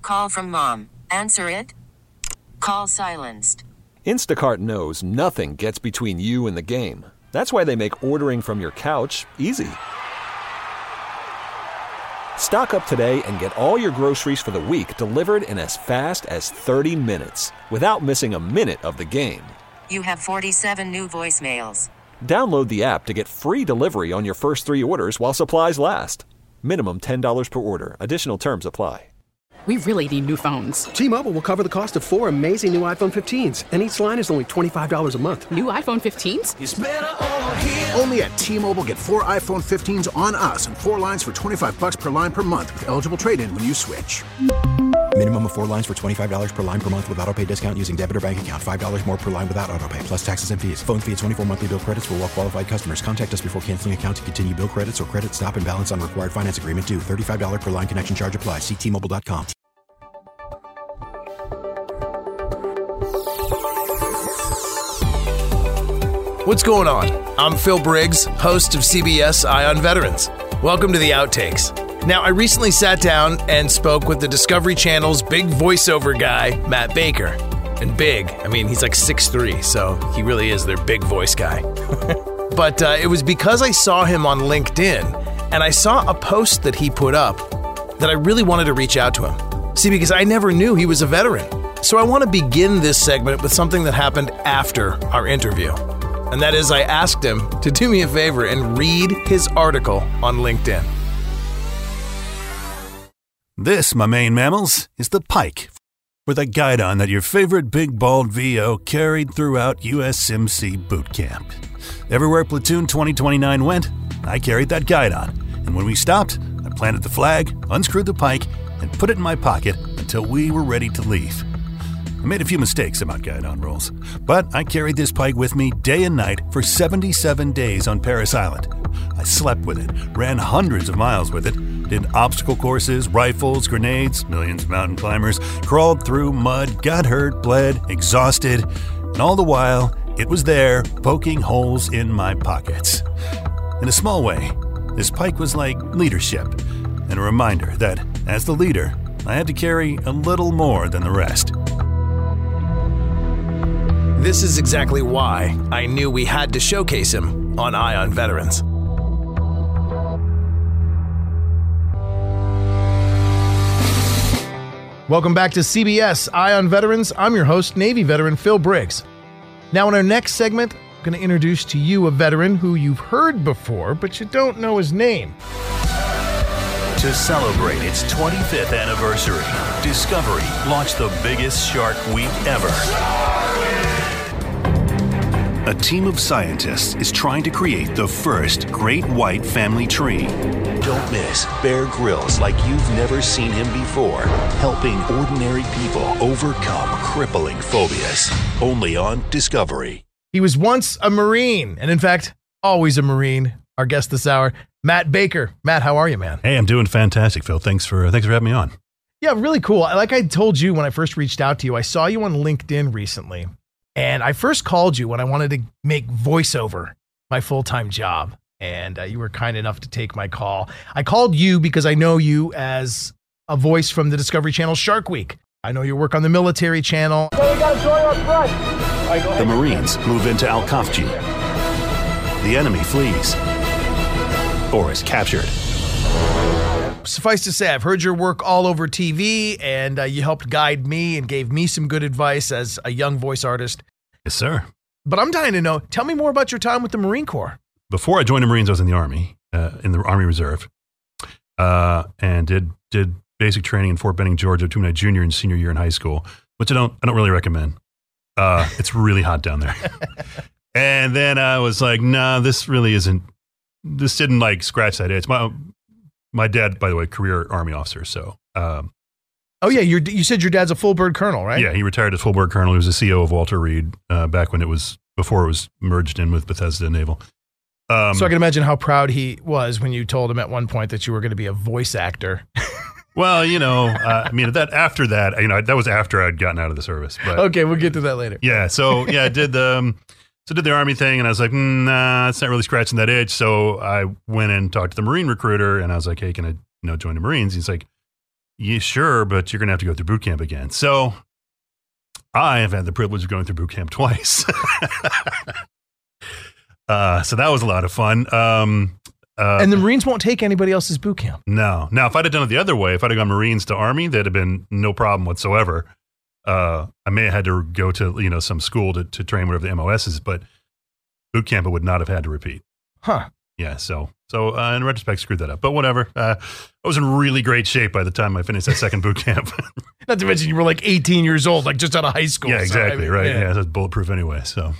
call from mom. Answer it. Call silenced. Instacart knows nothing gets between you and the game. That's why they make ordering from your couch easy. Stock up today and get all your groceries for the week delivered in as fast as 30 minutes without missing a minute of the game. You have 47 new voicemails. Download the app to get free delivery on your first 3 orders while supplies last. Minimum $10 per order. Additional terms apply. We really need new phones. T-Mobile will cover the cost of 4 amazing new iPhone 15s, and each line is only $25 a month. New iPhone 15s? It's better over here. Only at T-Mobile, get 4 iPhone 15s on us and 4 lines for $25 per line per month with eligible trade-in when you switch. Minimum of 4 lines for $25 per line per month with autopay discount using debit or bank account. $5 more per line without autopay, plus taxes and fees. Phone fee at 24 monthly bill credits for well-qualified customers. Contact us before canceling account to continue bill credits or credit stop and balance on required finance agreement due. $35 per line connection charge applies. See T-Mobile.com. What's going on? I'm Phil Briggs, host of CBS Eye on Veterans. Welcome to the Outtakes. Now, I recently sat down and spoke with the Discovery Channel's big voiceover guy, Matt Baker. And big, I mean, he's like 6'3", so he really is their big voice guy. But it was because I saw him on LinkedIn, and I saw a post that he put up that I really wanted to reach out to him. See, because I never knew he was a veteran. So I want to begin this segment with something that happened after our interview. And that is, I asked him to do me a favor and read his article on LinkedIn. This, my main mammals, is the pike, with a guidon that your favorite big bald VO carried throughout USMC boot camp. Everywhere Platoon 2029 went, I carried that guidon, and when we stopped, I planted the flag, unscrewed the pike, and put it in my pocket until we were ready to leave. I made a few mistakes about guidon rolls, but I carried this pike with me day and night for 77 days on Parris Island. I slept with it, ran hundreds of miles with it, did obstacle courses, rifles, grenades, millions of mountain climbers, crawled through mud, got hurt, bled, exhausted, and all the while, it was there, poking holes in my pockets. In a small way, this pike was like leadership, and a reminder that, as the leader, I had to carry a little more than the rest. This is exactly why I knew we had to showcase him on Eye on Veterans. Welcome back to CBS Eye on Veterans. I'm your host, Navy veteran Phil Briggs. Now in our next segment, I'm going to introduce to you a veteran who you've heard before, but you don't know his name. To celebrate its 25th anniversary, Discovery launched the biggest Shark Week ever. A team of scientists is trying to create the first great white family tree. Don't miss Bear Grylls like you've never seen him before, helping ordinary people overcome crippling phobias. Only on Discovery. He was once a Marine, and in fact, always a Marine. Our guest this hour, Matt Baker. Matt, how are you, man? Hey, I'm doing fantastic, Phil. Thanks for having me on. Yeah, really cool. Like I told you when I first reached out to you, I saw you on LinkedIn recently. And I first called you when I wanted to make voiceover my full-time job. And you were kind enough to take my call. I called you because I know you as a voice from the Discovery Channel Shark Week. I know your work on the military channel. The Marines move into Al-Khafji. The enemy flees or is captured. Suffice to say, I've heard your work all over TV, and you helped guide me and gave me some good advice as a young voice artist. Yes, sir. But I'm dying to know, tell me more about your time with the Marine Corps. Before I joined the Marines, I was in the Army, in the Army Reserve, and did basic training in Fort Benning, Georgia, between my junior and senior year in high school, which I don't really recommend. It's really hot down there. And then I was like, nah, this didn't like scratch that itch. My dad, by the way, career Army officer. So, oh yeah, you said your dad's a full bird colonel, right? Yeah, he retired as full bird colonel. He was the CEO of Walter Reed back when before it was merged in with Bethesda Naval. So I can imagine how proud he was when you told him at one point that you were going to be a voice actor. Well, after that, that was after I'd gotten out of the service. But, okay, we'll get to that later. Yeah. So yeah, I did did the Army thing, and I was like, nah, it's not really scratching that itch. So I went and talked to the Marine recruiter, and I was like, hey, can I join the Marines? He's like, yeah, sure, but you're going to have to go through boot camp again. So I have had the privilege of going through boot camp twice. So that was a lot of fun. And the Marines won't take anybody else's boot camp. No. Now, if I'd have done it the other way, if I'd have gone Marines to Army, that'd have been no problem whatsoever. I may have had to go to, some school to train whatever the MOS is, but boot camp I would not have had to repeat. Huh. Yeah. So in retrospect, screwed that up, but whatever. I was in really great shape by the time I finished that second boot camp. Not to mention you were like 18 years old, like just out of high school. Yeah, exactly. So, right. Yeah. That's bulletproof anyway. So.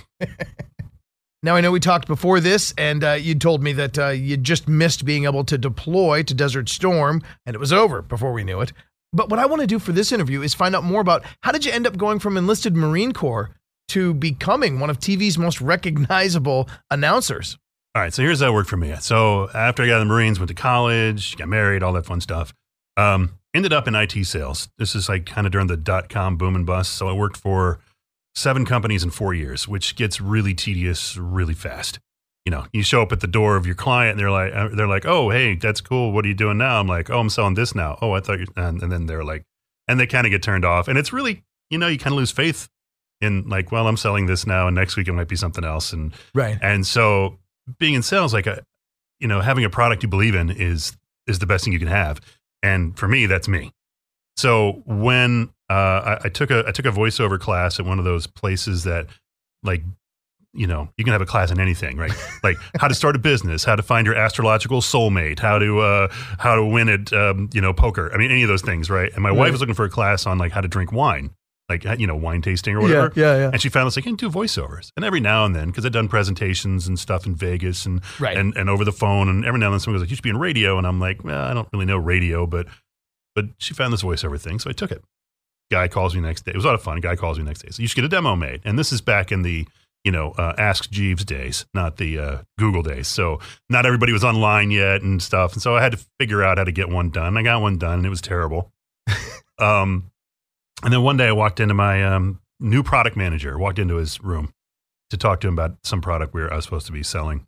Now, I know we talked before this, and you told me that you just missed being able to deploy to Desert Storm, and it was over before we knew it. But what I want to do for this interview is find out more about how did you end up going from enlisted Marine Corps to becoming one of TV's most recognizable announcers? All right, so here's how it worked for me. So after I got out of the Marines, went to college, got married, all that fun stuff. Ended up in IT sales. This is like kind of during the .com boom and bust. So I worked for 7 companies in 4 years, which gets really tedious really fast. You show up at the door of your client and they're like, oh, hey, that's cool. What are you doing now? I'm like, oh, I'm selling this now. Oh, I thought you, and then they're like, and they kind of get turned off. And it's really, you kind of lose faith in like, well, I'm selling this now and next week it might be something else. And, right. And so being in sales, like, having a product you believe in is the best thing you can have. And for me, that's me. So when I took a voiceover class at one of those places that, like, you can have a class in anything, right? Like how to start a business, how to find your astrological soulmate, how to win at poker. I mean, any of those things, right? And my wife was looking for a class on like how to drink wine, like wine tasting or whatever. Yeah. And she found this like, you can do voiceovers, and every now and then, because I'd done presentations and stuff in Vegas and over the phone, and every now and then someone goes like, you should be in radio, and I'm like, well, I don't really know radio, but she found this voiceover thing, so I took it. Guy calls me next day. It was a lot of fun. Guy calls me next day. So you should get a demo made. And this is back in the, Ask Jeeves days, not the Google days. So not everybody was online yet and stuff. And so I had to figure out how to get one done. I got one done, and it was terrible. And then one day I walked into my new product manager, walked into his room to talk to him about some product I was supposed to be selling.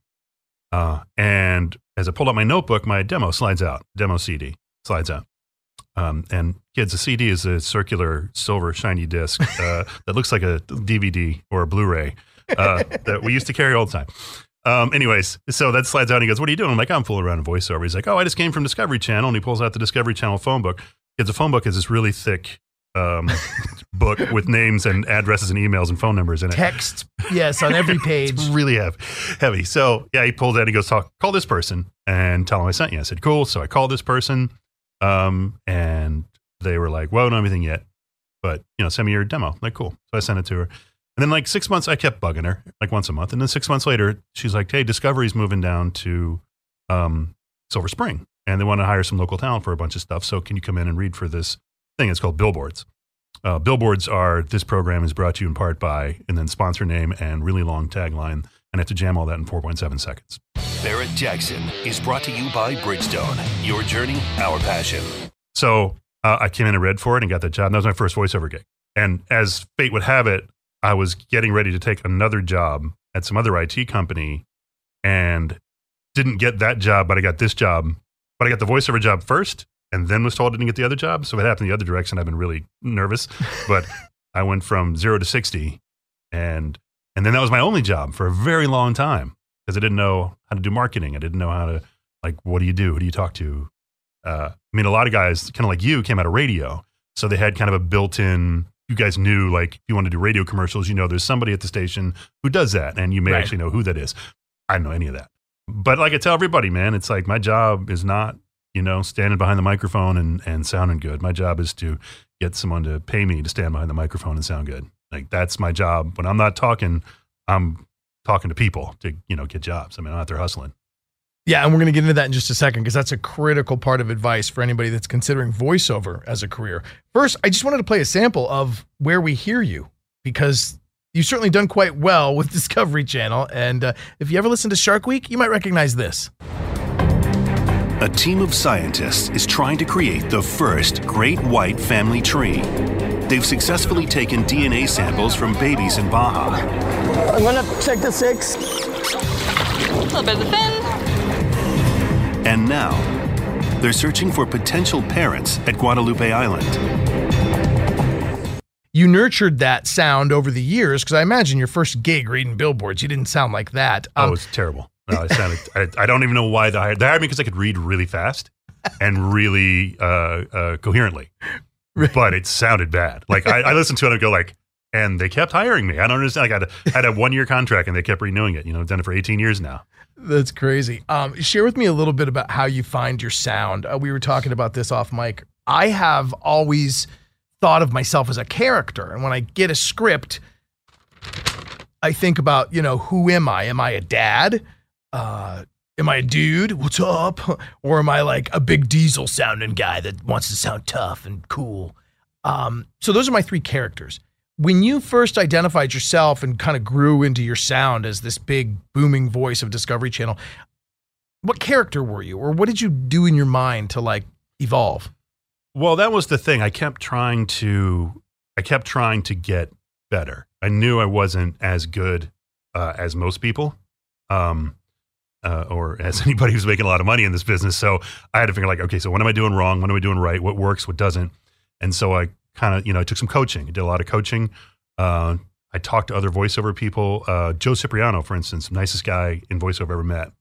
And as I pulled out my notebook, my demo CD slides out. And kids, a CD is a circular silver shiny disc that looks like a DVD or a Blu-ray that we used to carry all the time. Anyways, so that slides out and he goes, what are you doing? I'm like, I'm fooling around in voiceover. He's like, oh, I just came from Discovery Channel. And he pulls out the Discovery Channel phone book. Because the phone book is this really thick book with names and addresses and emails and phone numbers in it. Text, yes, on every page. It's really heavy. So yeah, he pulls out and he goes, call this person and tell him I sent you. I said, cool. So I called this person. And they were like, well, I don't have anything yet, but send me your demo. I'm like, cool. So I sent it to her. And then like 6 months, I kept bugging her like once a month. And then 6 months later, she's like, hey, Discovery's moving down to, Silver Spring, and they want to hire some local talent for a bunch of stuff. So can you come in and read for this thing? It's called Billboards. Billboards this program is brought to you in part by, and then sponsor name and really long tagline. And I have to jam all that in 4.7 seconds. Barrett Jackson is brought to you by Bridgestone. Your journey, our passion. So I came in and read for it and got that job. And that was my first voiceover gig. And as fate would have it, I was getting ready to take another job at some other IT company and didn't get that job, but I got this job. But I got the voiceover job first and then was told I didn't get the other job. So if it happened the other direction, I've been really nervous. But I went from 0 to 60 and then that was my only job for a very long time because I didn't know how to do marketing. I didn't know how to, like, what do you do? Who do you talk to? I mean, a lot of guys kind of like you came out of radio. So they had kind of a built-in, you guys knew, like, if you want to do radio commercials, there's somebody at the station who does that. And you may actually know who that is. I don't know any of that. But like I tell everybody, man, it's like my job is not, standing behind the microphone and sounding good. My job is to get someone to pay me to stand behind the microphone and sound good. Like, that's my job. When I'm not talking, I'm talking to people to, get jobs. I mean, I'm out there hustling. Yeah, and we're going to get into that in just a second because that's a critical part of advice for anybody that's considering voiceover as a career. First, I just wanted to play a sample of where we hear you because you've certainly done quite well with Discovery Channel. And if you ever listen to Shark Week, you might recognize this. A team of scientists is trying to create the first great white family tree. They've successfully taken DNA samples from babies in Baja. I'm gonna check the 6. A little bit of the fin. And now, They're searching for potential parents at Guadalupe Island. You nurtured that sound over the years, because I imagine your first gig reading billboards, you didn't sound like that. Oh, it's terrible. No, I don't even know why they hired me, because I could read really fast and really coherently, but it sounded bad. Like I listened to it and go like, and they kept hiring me. I don't understand. Like I had a 1-year contract and they kept renewing it. I've done it for 18 years now. That's crazy. Share with me a little bit about how you find your sound. We were talking about this off mic. I have always thought of myself as a character. And when I get a script, I think about, who am I? Am I a dad? Am I a dude? What's up? Or am I like a big Diesel sounding guy that wants to sound tough and cool? So those are my 3 characters. When you first identified yourself and kind of grew into your sound as this big booming voice of Discovery Channel, what character were you, or what did you do in your mind to like evolve? Well, that was the thing. I kept trying to get better. I knew I wasn't as good as most people, or as anybody who's making a lot of money in this business. So I had to figure like, okay, so what am I doing wrong? What am I doing right? What works? What doesn't? And so I kind of, I took some coaching. I did a lot of coaching. I talked to other voiceover people. Joe Cipriano, for instance, nicest guy in voiceover I've ever met.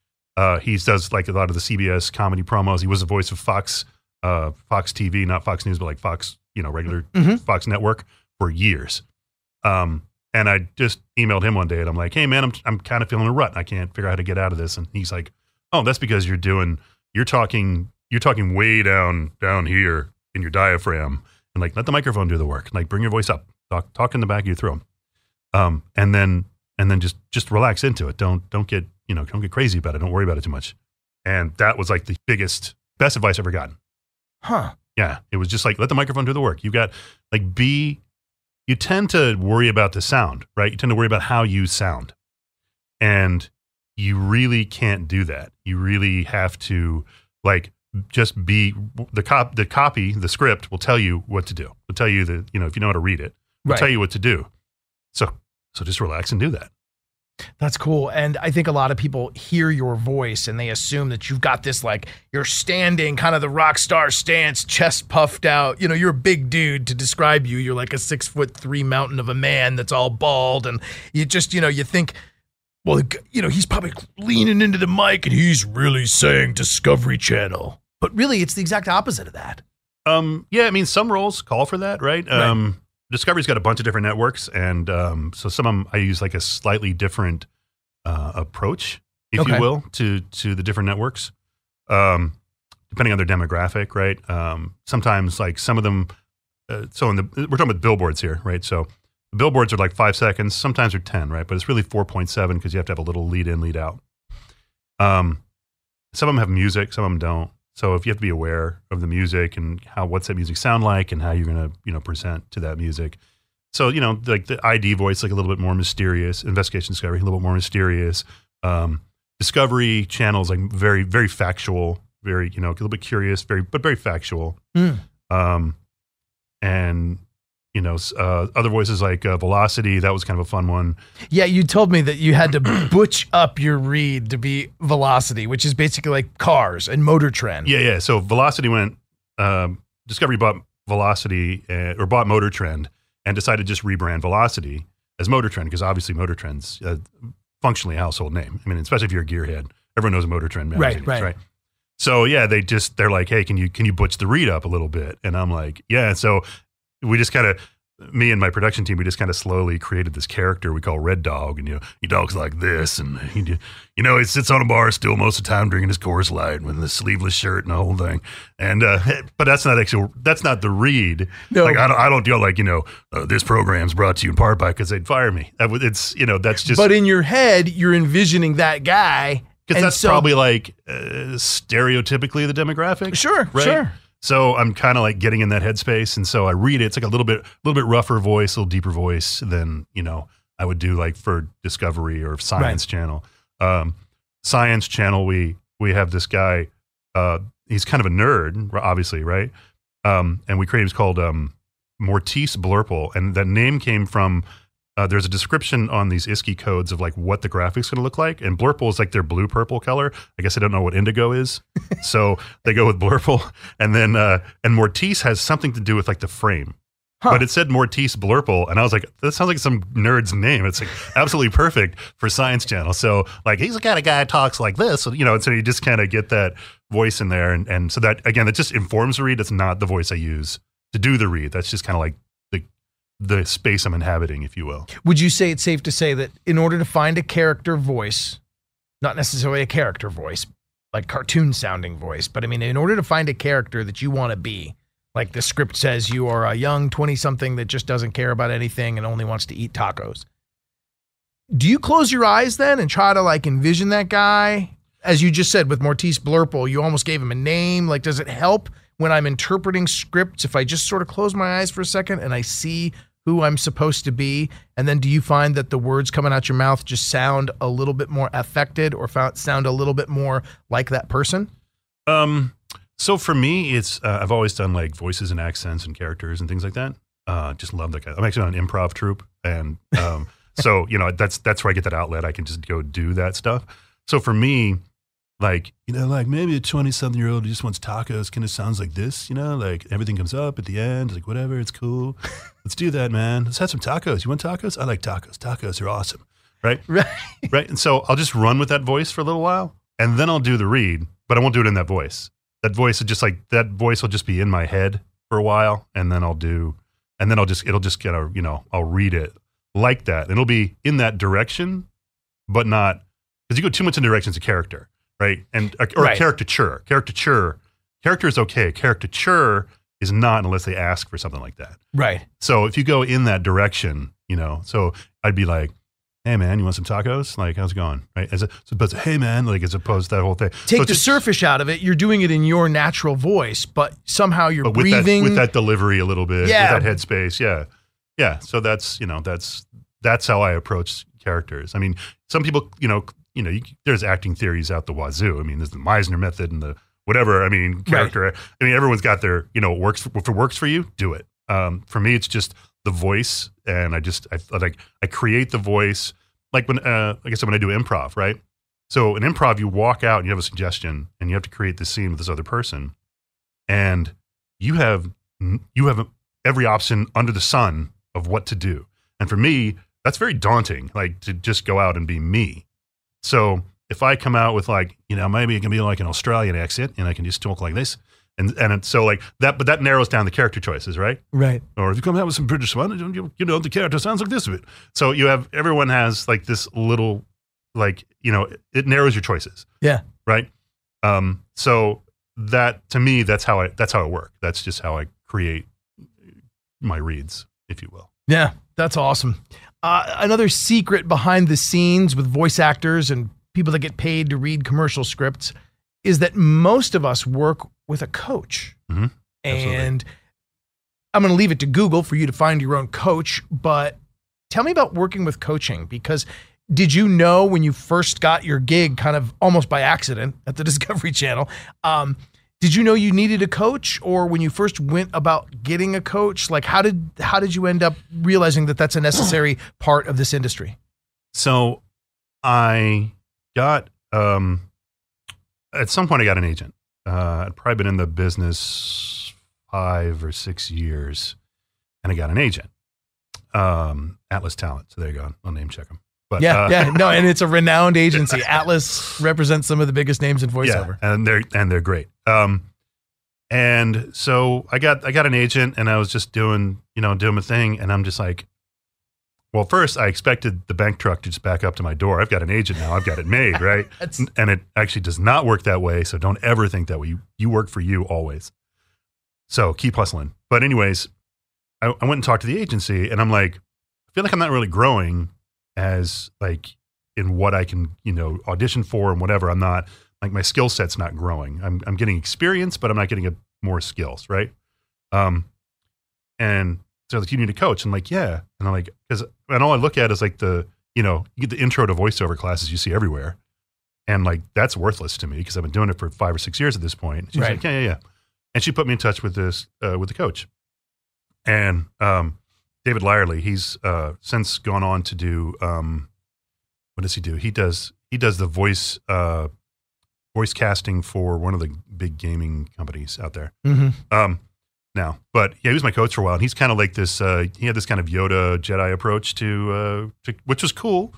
He does like a lot of the CBS comedy promos. He was the voice of Fox TV, not Fox News, but like Fox, regular Fox network for years. And I just emailed him one day and I'm like, hey man, I'm kind of feeling a rut. I can't figure out how to get out of this. And he's like, oh, that's because you're talking way down here in your diaphragm, and like, let the microphone do the work. Like bring your voice up, talk in the back of your throat. And then just relax into it. Don't get crazy about it. Don't worry about it too much. And that was like the best advice I've ever gotten. Huh. Yeah. It was just like, let the microphone do the work. You got like, you tend to worry about the sound, right? You tend to worry about how you sound, and you really can't do that. You really have to like, just be the copy, the script will tell you what to do. It'll tell you that, if you know how to read it, it'll tell you what to do. So just relax and do that. That's cool. And I think a lot of people hear your voice and they assume that you've got this, like, you're standing kind of the rock star stance, chest puffed out. You're a big dude to describe you. You're like a 6'3" mountain of a man that's all bald. And you just, you think, well, he's probably leaning into the mic and he's really saying Discovery Channel. But really, it's the exact opposite of that. Yeah, I mean, some roles call for that, right? Discovery's got a bunch of different networks, and so some of them I use like a slightly different approach, if you will, to the different networks, depending on their demographic, right? Sometimes, like some of them, we're talking about billboards here, right? So the billboards are like 5 seconds, sometimes they're 10, right? But it's really 4.7 because you have to have a little lead in, lead out. Some of them have music, some of them don't. So if you have to be aware of the music and what's that music sound like and how you're going to, present to that music. So, like the ID voice, like a little bit more mysterious. Investigation Discovery, a little bit more mysterious. Discovery Channel is like very, very factual, very, a little bit curious, but very factual. And, other voices like Velocity, that was kind of a fun one. Yeah, you told me that you had to butch up your read to be Velocity, which is basically like Cars and Motor Trend. Yeah. So Velocity went, Discovery bought Velocity or bought Motor Trend and decided to just rebrand Velocity as Motor Trend, because obviously Motor Trend's functionally a household name. I mean, especially if you're a gearhead, everyone knows Motor Trend magazine, right? So yeah, they're like, hey, can you butch the read up a little bit? And I'm like, yeah. So we just kind of, me and my production team, we just kind of slowly created this character we call Red Dog. And, your dog's like this. And, he sits on a bar still most of the time drinking his Coors Light with the sleeveless shirt and the whole thing. And, but that's not the read. No. Like, I don't do like, this program's brought to you in part by, because they'd fire me. It's, that's just. But in your head, you're envisioning that guy. Because that's probably like stereotypically the demographic. Sure, right? Sure. So I'm kind of like getting in that headspace, and so I read it. It's like a little bit rougher voice, a little deeper voice than I would do like for Discovery or Science Channel. Science Channel, we have this guy. He's kind of a nerd, obviously, right? And we created. It's called Mortice Blurple, and that name came from there's a description on these ISKI codes of like what the graphic's going to look like, and Blurple is like their blue-purple color. I guess I don't know what indigo is, so they go with Blurple. And then and Mortise has something to do with like the frame. But it said Mortise Blurple, and I was like, that sounds like some nerd's name. It's like absolutely perfect for Science Channel. So like, he's the kind of guy who talks like this, so, you know, so you just kind of get that voice in there. And so that, again, that just informs the read. It's not the voice I use to do the read. That's just kind of like the space I'm inhabiting, if you will. Would you say it's safe to say that in order to find a character voice, not necessarily a character voice, like cartoon sounding voice, but I mean, in order to find a character that you want to be, like the script says you are a young 20-something that just doesn't care about anything and only wants to eat tacos. Do you close your eyes then and try to like envision that guy? As you just said with Mortise Blurple, you almost gave him a name. Like, does it help when I'm interpreting scripts if I just sort of close my eyes for a second and I see who I'm supposed to be? And then do you find that the words coming out your mouth just sound a little bit more affected or sound a little bit more like that person? So for me, it's I've always done like voices and accents and characters and things like that. Just love that guy. I'm actually on an improv troupe, and so you know that's where I get that outlet. I can just go do that stuff. So for me, like, you know, like maybe a 20-something-year-old who just wants tacos kind of sounds like this. You know, like everything comes up at the end. It's like, whatever, it's cool. Let's do that, man. Let's have some tacos. You want tacos? I like tacos. Tacos are awesome, right? Right. And so I'll just run with that voice for a little while, and then I'll do the read, but I won't do it in that voice. That voice is just like, that voice will just be in my head for a while, and then it'll just get a, you know, I'll read it like that. And it'll be in that direction, but not, because you go too much in directions of character, right? And or a caricature. Character is okay. Caricature is not unless they ask for something like that. Right. So if you go in that direction, you know, so I'd be like, hey man, you want some tacos? Like, how's it going? Right? As opposed to, hey man, like as opposed to that whole thing. Take the surface out of it. You're doing it in your natural voice, but somehow you're breathing. With that delivery a little bit, with that headspace. Yeah. Yeah. So that's, you know, that's how I approach characters. I mean, some people, there's acting theories out the wazoo. I mean, there's the Meisner method and the whatever. I mean, character. Right. I mean, everyone's got their, if it works for you, do it. For me, it's just the voice, and I create the voice, like when when I do improv, right? So in improv, you walk out and you have a suggestion, and you have to create this scene with this other person, and you have every option under the sun of what to do. And for me, that's very daunting, like to just go out and be me. So if I come out with like, maybe it can be like an Australian accent, and I can just talk like this. And so like that, but that narrows down the character choices, right? Right. Or if you come out with some British one, the character sounds like this a bit. So everyone has like this little, like, it narrows your choices. Yeah. Right. So that, to me, that's how it works. That's just how I create my reads, if you will. Yeah, that's awesome. Another secret behind the scenes with voice actors and people that get paid to read commercial scripts is that most of us work with a coach. Mm-hmm. And I'm going to leave it to Google for you to find your own coach, but tell me about working with coaching, because did you know when you first got your gig, kind of almost by accident at the Discovery Channel, did you know you needed a coach? Or when you first went about getting a coach, like how did you end up realizing that that's a necessary part of this industry? So I got, at some point I got an agent. I'd probably been in the business 5 or 6 years, and I got an agent, Atlas Talent. So there you go. I'll name check them. But, and it's a renowned agency. Atlas represents some of the biggest names in voiceover. Yeah, and they're great. And so I got an agent, and I was just doing my thing, and I'm just like, well, first I expected the bank truck to just back up to my door. I've got an agent now. I've got it made, right? And it actually does not work that way. So don't ever think that way. You work for you always. So keep hustling. But anyways, I went and talked to the agency, and I'm like, I feel like I'm not really growing as like in what I can, audition for and whatever. I'm not, like, my skill set's not growing. I'm getting experience, but I'm not getting more skills, right? And so like, you need a coach. I'm like, yeah. And I'm like, and all I look at is like you get the intro to voiceover classes you see everywhere. And like, that's worthless to me because I've been doing it for 5 or 6 years at this point. She's like, yeah. And she put me in touch with with the coach. And David Lyerly. He's since gone on to do what does he do? He does the voice casting for one of the big gaming companies out there. Now, but yeah, he was my coach for a while, and he's kind of like this. He had this kind of Yoda Jedi approach to which was cool.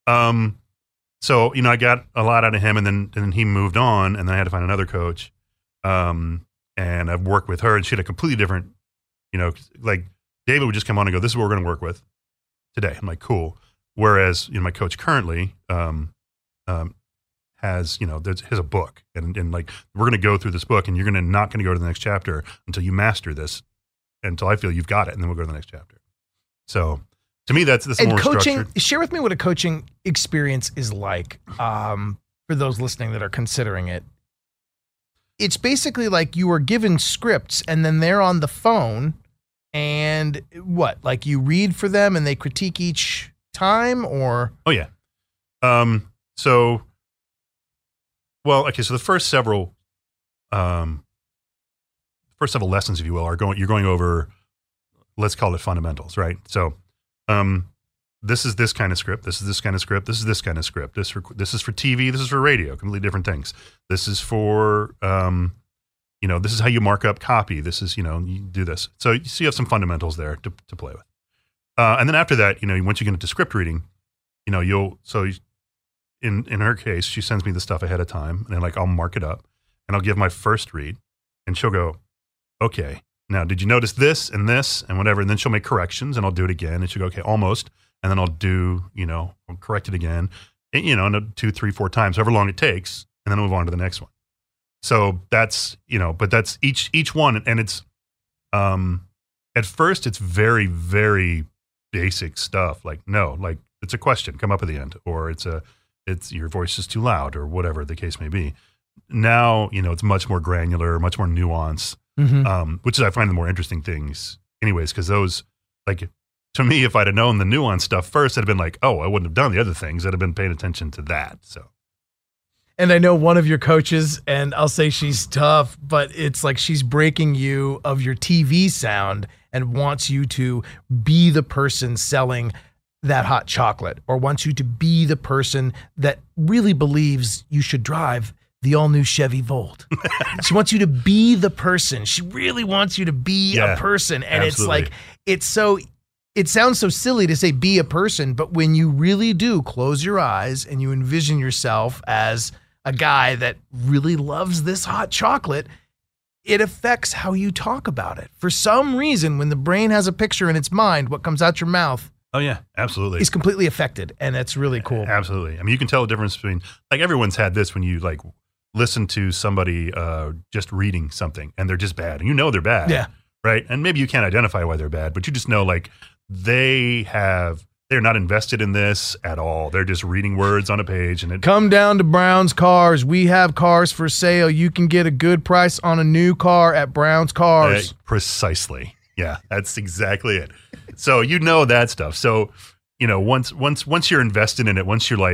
So I got a lot out of him, and then he moved on, and then I had to find another coach. And I've worked with her, and she had a completely different, like David would just come on and go, "This is what we're going to work with today." I'm like, "Cool." Whereas my coach currently has a book, and like we're going to go through this book, and you're not going to go to the next chapter until you master this, until I feel you've got it, and then we'll go to the next chapter. So to me, that's more coaching. structured. Share with me what a coaching experience is like for those listening that are considering it. It's basically like you are given scripts, and then they're on the phone, and what? Like you read for them, and they critique each time, or oh yeah. So the first several lessons, if you will, you're going over, let's call it fundamentals, right? So, this is this kind of script. This is this kind of script. This is this kind of script. This is for TV. This is for radio. Completely different things. This is for, this is how you mark up copy. This is, you do this. So you have some fundamentals there to play with. And then after that, once you get into script reading, in her case, she sends me the stuff ahead of time, and then I'll mark it up, and I'll give my first read, and she'll go, "Okay, now did you notice this and whatever?" And then she'll make corrections, and I'll do it again, and she'll go, "Okay, almost," and then I'll do, I'll correct it again, and 2, 3, 4 times, however long it takes, and then I'll move on to the next one. So that's, but that's each one, and it's at first it's very, very basic stuff, like it's a question, come up at the end, or it's your voice is too loud, or whatever the case may be. Now, it's much more granular, much more nuanced, which is, I find the more interesting things anyways, because those, to me, if I'd have known the nuanced stuff first, I'd have been like, oh, I wouldn't have done the other things. I'd have been paying attention to that. So. And I know one of your coaches, and I'll say she's tough, but it's like she's breaking you of your TV sound and wants you to be the person selling that hot chocolate, or wants you to be the person that really believes you should drive the all-new Chevy Volt. She wants you to be the person. She really wants you to be a person. And absolutely. It sounds so silly to say be a person, but when you really do close your eyes and you envision yourself as a guy that really loves this hot chocolate, it affects how you talk about it. For some reason, when the brain has a picture in its mind, what comes out your mouth oh yeah, absolutely, is completely affected, and that's really cool. Absolutely. I mean, you can tell the difference between, everyone's had this when you listen to somebody just reading something and they're just bad, and they're bad. Yeah. Right. And maybe you can't identify why they're bad, but you just know they're not invested in this at all. They're just reading words on a page, and come down to Brown's Cars. We have cars for sale. You can get a good price on a new car at Brown's Cars. Precisely. Yeah, that's exactly it. So that stuff. So once you're invested in it, once you're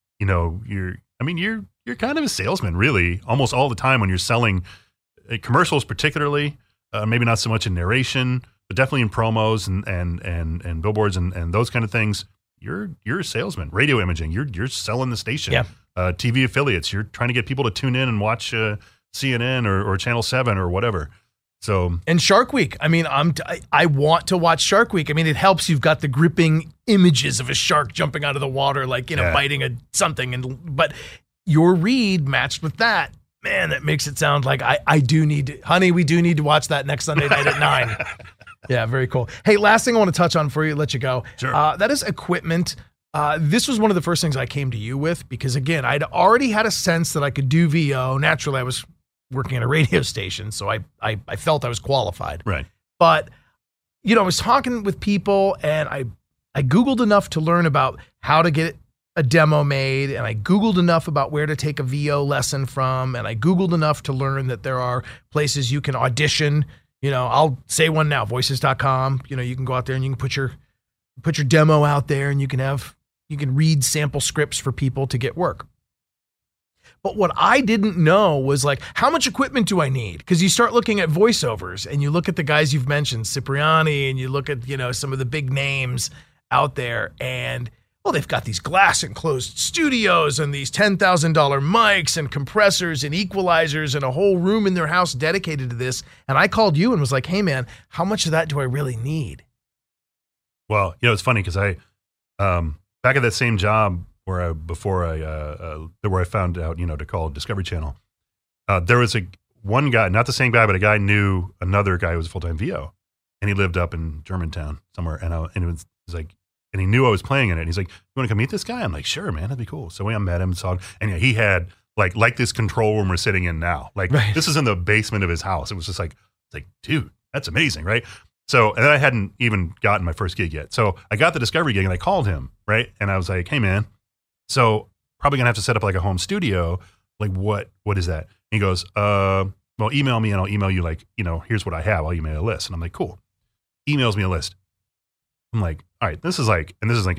you're kind of a salesman, really, almost all the time when you're selling commercials, particularly. Maybe not so much in narration, but definitely in promos and billboards and those kind of things. You're a salesman. Radio imaging, you're selling the station. Yeah. TV affiliates, you're trying to get people to tune in and watch CNN or Channel 7 or whatever. So, and Shark Week. I mean, I want to watch Shark Week. I mean, it helps. You've got the gripping images of a shark jumping out of the water, biting something. But your read matched with that. Man, that makes it sound like I do need to, honey, we do need to watch that next Sunday night at 9. Yeah, very cool. Hey, last thing I want to touch on before you let you go. Sure. That is equipment. This was one of the first things I came to you with because, again, I'd already had a sense that I could do VO. Naturally, I was working at a radio station, so I felt I was qualified. Right. But, I was talking with people, and I Googled enough to learn about how to get a demo made, and I Googled enough about where to take a VO lesson from, and I Googled enough to learn that there are places you can audition. I'll say one now, voices.com. You can go out there and you can put your demo out there, and you can read sample scripts for people to get work. But what I didn't know was like, how much equipment do I need? Because you start looking at voiceovers and you look at the guys you've mentioned, Cipriani, and you look at, some of the big names out there, and well, they've got these glass enclosed studios and these $10,000 mics and compressors and equalizers and a whole room in their house dedicated to this. And I called you and was like, hey man, how much of that do I really need? Well, it's funny because I, back at that same job where I found out, to call Discovery Channel, there was one guy, not the same guy, but a guy knew another guy who was a full-time VO, and he lived up in Germantown somewhere. And it was like, and he knew I was playing in it. And he's like, "You want to come meet this guy?" I'm like, "Sure, man, that'd be cool." So I met him, saw him, and he had like this control room we're sitting in now. This is in the basement of his house. It was just like, dude, that's amazing, right? So, and then I hadn't even gotten my first gig yet. So I got the Discovery gig and I called him, right? And I was like, "Hey man, so probably gonna have to set up like a home studio. Like what is that?" And he goes, well, email me and I'll email you here's what I have. I'll email you a list. And I'm like, cool. Emails me a list. I'm like, all right, this is in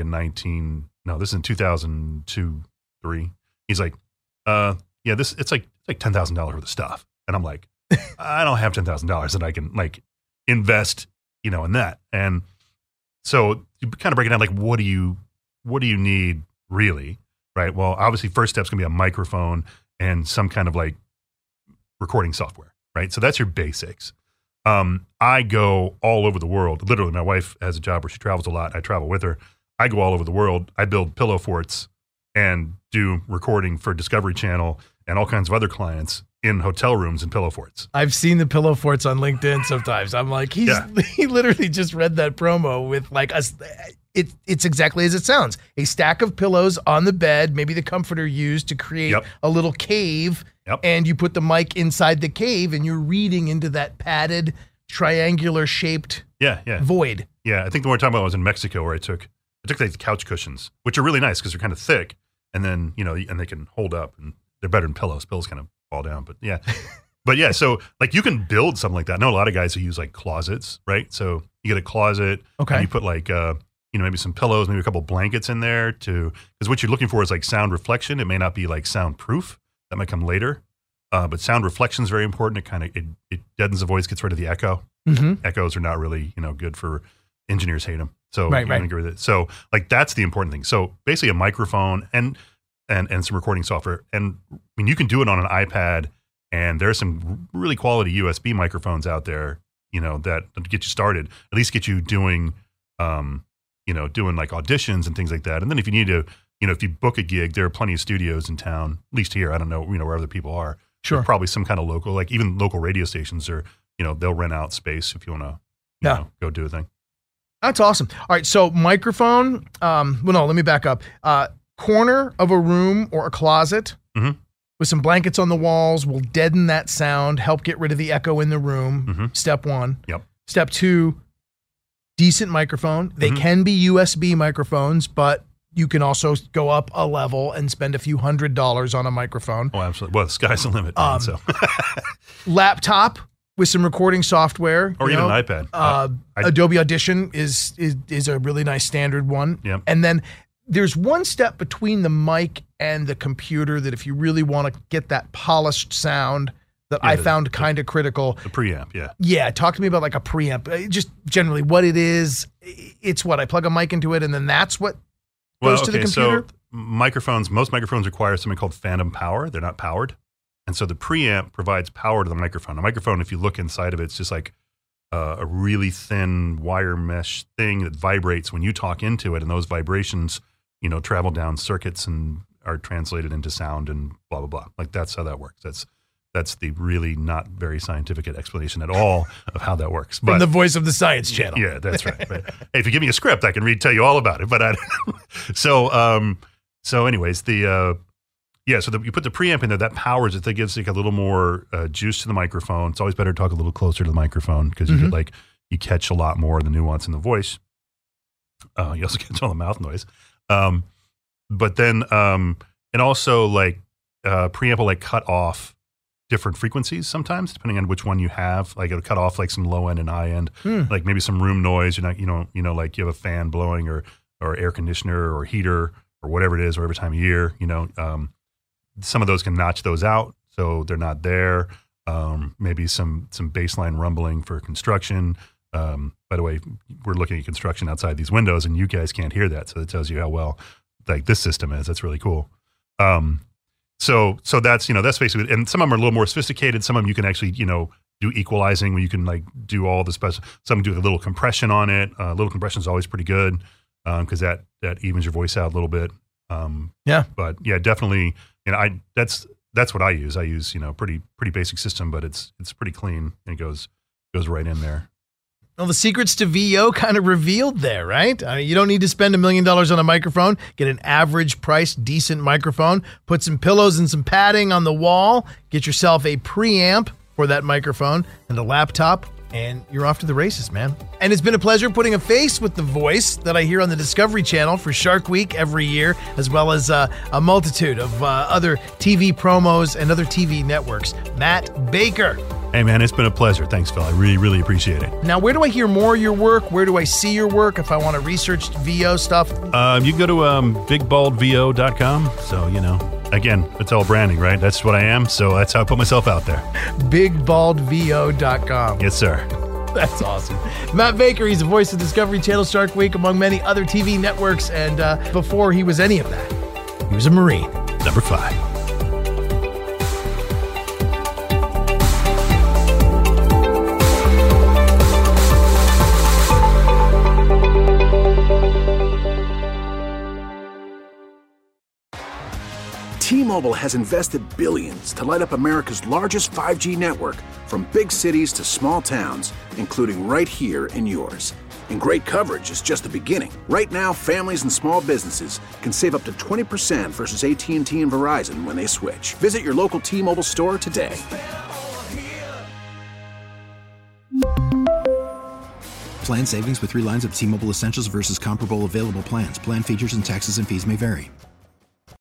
2002, 3. He's like, yeah, it's like $10,000 worth of stuff. And I'm like, I don't have $10,000 that I can invest, in that. And so you kind of break it down, like, what do you need really? Right. Well, obviously first step's gonna be a microphone and some kind of recording software. Right. So that's your basics. I go all over the world. Literally, my wife has a job where she travels a lot. I travel with her. I go all over the world. I build pillow forts and do recording for Discovery Channel and all kinds of other clients in hotel rooms and pillow forts. I've seen the pillow forts on LinkedIn sometimes. I'm like, he literally just read that promo with it's exactly as it sounds. A stack of pillows on the bed, maybe the comforter used to create a little cave. Yep. And you put the mic inside the cave and you're reading into that padded, triangular shaped void. Yeah, I think the one we're talking about was in Mexico where I took the couch cushions, which are really nice because they're kind of thick and then, and they can hold up and they're better than pillows. Pillows kind of fall down, but yeah. So you can build something like that. I know a lot of guys who use closets, right? So you get a closet and you put maybe some pillows, maybe a couple blankets in there because what you're looking for is sound reflection. It may not be soundproof. That might come later, but sound reflection is very important. It deadens the voice, gets rid of the echo. Mm-hmm. Echoes are not really good for engineers. Hate them. So I agree with it. So that's the important thing. So basically a microphone and some recording software. And I mean you can do it on an iPad. And there's some really quality USB microphones out there, that get you started. At least get you doing auditions and things like that. And then if you need to. If you book a gig, there are plenty of studios in town, at least here. I don't know, where other people are. Sure. There's probably some kind of local, even local radio stations are, they'll rent out space if you want to, go do a thing. That's awesome. All right. So microphone, let me back up. Corner of a room or a closet with some blankets on the walls will deaden that sound, help get rid of the echo in the room. Mm-hmm. Step 1. Yep. Step 2, decent microphone. They can be USB microphones, but you can also go up a level and spend a few $100s on a microphone. Oh, absolutely. Well, the sky's the limit. Laptop with some recording software. Or even an iPad. Adobe Audition is a really nice standard one. Yep. And then there's one step between the mic and the computer that if you really want to get that polished sound that I found kind of critical. The preamp, yeah. Yeah, talk to me about a preamp. Just generally what it is. It's what? I plug a mic into it and then that's what goes to the computer? So most microphones require something called phantom power. They're not powered. And so the preamp provides power to the microphone. A microphone, if you look inside of it, it's just a really thin wire mesh thing that vibrates when you talk into it. And those vibrations, travel down circuits and are translated into sound and blah, blah, blah. That's how that works. That's the really not very scientific explanation at all of how that works. But, from the voice of the Science Channel. Yeah, that's right. Hey, if you give me a script, I can tell you all about it. But I don't. So anyways, you put the preamp in there. That powers it. That gives a little more juice to the microphone. It's always better to talk a little closer to the microphone because you get you catch a lot more of the nuance in the voice. You also catch all the mouth noise. But then and also preamp will cut off different frequencies sometimes, depending on which one you have. It'll cut off some low end and high end, maybe some room noise. You're not, you have a fan blowing or air conditioner or heater or whatever it is, or every time of year, some of those can notch those out, so they're not there. Maybe some baseline rumbling for construction. By the way, we're looking at construction outside these windows, and you guys can't hear that, so it tells you how well like this system is. That's really cool. So that's that's basically, and some of them are a little more sophisticated. Some of them you can actually do equalizing, where you can like do all the special. Some do a little compression on it. A little compression is always pretty good because that evens your voice out a little bit. But yeah, definitely. That's what I use. I use pretty basic system, but it's pretty clean and it goes right in there. Well, the secrets to VO kind of revealed there, right? I mean, you don't need to spend $1 million on a microphone. Get an average price, decent microphone. Put some pillows and some padding on the wall. Get yourself a preamp for that microphone and a laptop, and you're off to the races, man. And it's been a pleasure putting a face with the voice that I hear on the Discovery Channel for Shark Week every year, as well as a multitude of other TV promos and other TV networks. Matt Baker. Hey, man, it's been a pleasure. Thanks, Phil. I really, really appreciate it. Now, where do I hear more of your work? Where do I see your work if I want to research VO stuff? You can go to bigbaldvo.com. So, again, it's all branding, right? That's what I am. So that's how I put myself out there. bigbaldvo.com. Yes, sir. That's awesome. Matt Baker, he's the voice of Discovery Channel, Shark Week, among many other TV networks. And before he was any of that, he was a Marine. Number 5. T-Mobile has invested billions to light up America's largest 5G network, from big cities to small towns, including right here in yours. And great coverage is just the beginning. Right now, families and small businesses can save up to 20% versus AT&T and Verizon when they switch. Visit your local T-Mobile store today. Plan savings with 3 lines of T-Mobile Essentials versus comparable available plans. Plan features and taxes and fees may vary.